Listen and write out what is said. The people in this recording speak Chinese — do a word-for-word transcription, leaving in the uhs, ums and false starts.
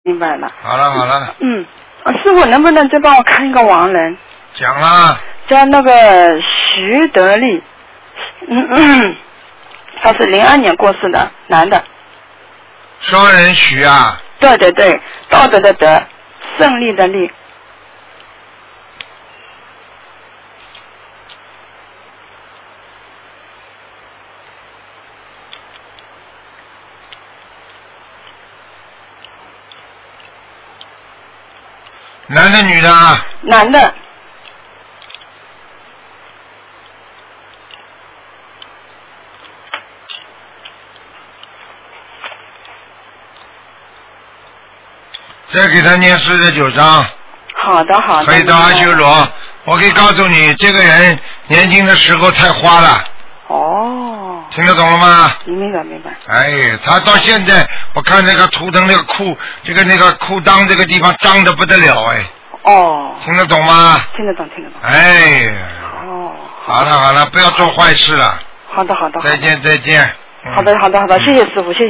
明白了。 好了好了。 嗯，师傅能不能再帮我看一个亡人？ 讲啦。 叫那个徐德利，嗯嗯，他是零二年过世的，男的。 双人徐啊。 对对对，道德的德，胜利的利。 男的女的啊？ 男的。 再给他念四十九章。 好的好的。 可以到阿修罗。我可以告诉你，这个人年轻的时候太花了。 哦。 听得懂了吗？ 明白明白。 哎，他到现在，我看那个图腾那个裤，这个那个裤裆这个地方脏得不得了哎。 哦。 听得懂吗？ 听得懂听得懂。 哎。 哦。 好了好了，不要做坏事了。 好的好的。 再见再见。 好的好的好的，谢谢师傅，谢谢。